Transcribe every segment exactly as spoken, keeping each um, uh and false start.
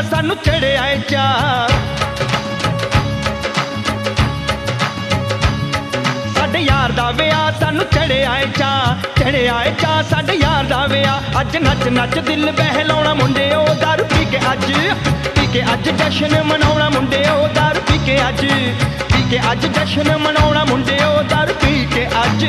सानू चढ़िया ए चा। साडे यार दा विआह सानू चढ़िया ए चा, चढ़िया ए चा साडे यार दा विआह। अज नच नच दिल बहलाउणा मुंडिओ, दारू पी के अज पी के अज जश्न मनाउणा मुंडिओ, दारू पी के अज पी के अज जश्न मनाउणा मुंडिओ, दारू पी के अज।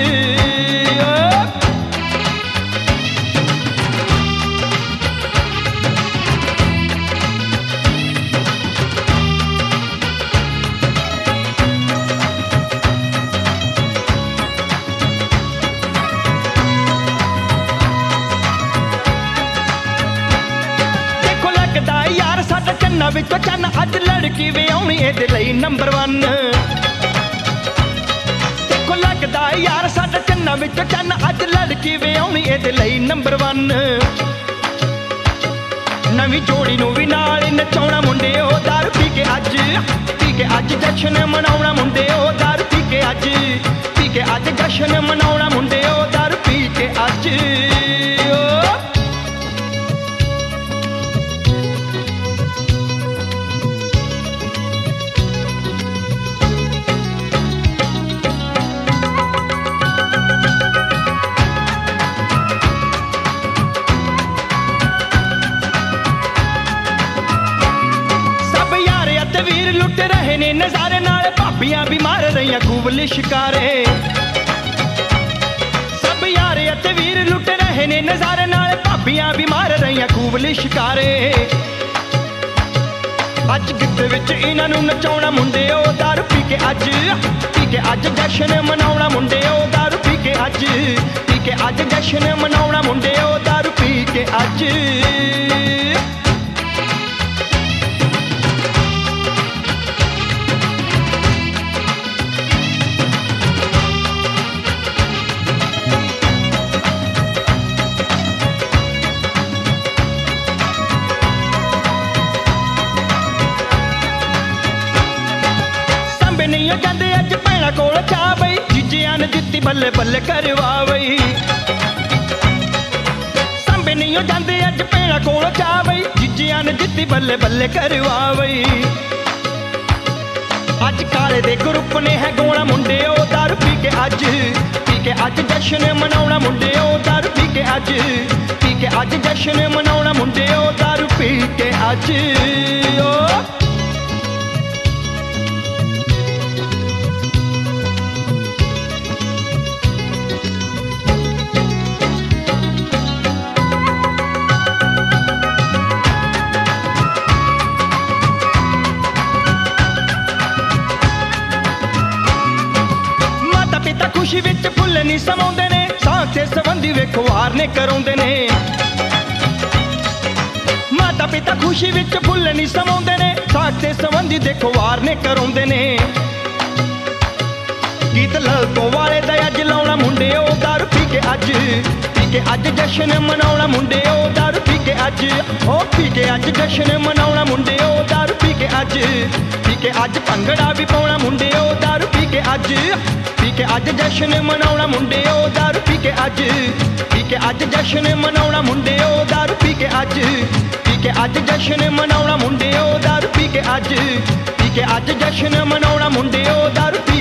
चन्ना विचों चन्न अज लड़की विआउणी इहदे लई नंबर वन। देखो लगदा यार साडा चन्ना विचों चन्न अज लड़की विआउणी इहदे लई नंबर वन। नवीं जोड़ी नूं वी नाल नचाउणा मुंडिओ, दारू पी के अज पी के अज जश्न मनाउणा मुंडिओ, दारू पी के अज पी के अज जश्न मनाउणा मुंडिओ, दारू पी के अज। वीर लुट रहे ने नजारे नाल, भाबियां भी मार रही खूब लिशकारे। सब यार अते वीर लुट रहे ने नजारे नाल, भाबियां भी मार रही खूब लिशकारे। अज गिद्ध विच इन्हां नूं नचाउणा मुंडिओ, दारू पी के अज पी के अज जश्न मनाउणा मुंडिओ, दारू पी के अज पी के अज जश्न मनाउणा मुंडिओ, दारू पी के अज। नहीं जाते अज भैणा कोल चा बई, जीजिया ने दित्ती बल्ले बल्ले करवा बई। सांबे नहीं जाते अज भैणा कोल चा बई, जीजिया ने दित्ती बल्ले बल्ले करवा बई। अज काले दे ग्रुप ने है गोणा मुंडिओ, दारू पी के अज पी के अज जश्न मनाउणा मुंडिओ, दारू पी के अज पी के अज जश्न मनाउणा मुंडिओ, दारू पी के अज। खुशी विच फुल नहीं समाउंदे ने, साथ संबंधी वेखो वार ने कराउंदे ने। माता पिता खुशी विच फुल नहीं समाउंदे ने, साथ संबंधी देखो वार ने कराउंदे ने। गीत ललकों वाले दा अज लाउणा मुंडिओ, दारू पी के अज पी के अज जश्न मनाउणा मुंडिओ, दारू पी के अज ओ पी के अज जश्न मनाउणा मुंडिओ, दारू पी के अज पी के अज भंगड़ा भी पाउणा मुंडिओ, दारू पी के अज पी के अज जश्न मनाउणा मुंडिओ, दारू पी के अज पी के अज जश्न मनाउणा मुंडिओ, दारू पी के अज पी के अज जश्न मनाउणा मुंडिओ, दारू पी के अज पी के अज जश्न मनाउणा मुंडिओ, दारू पी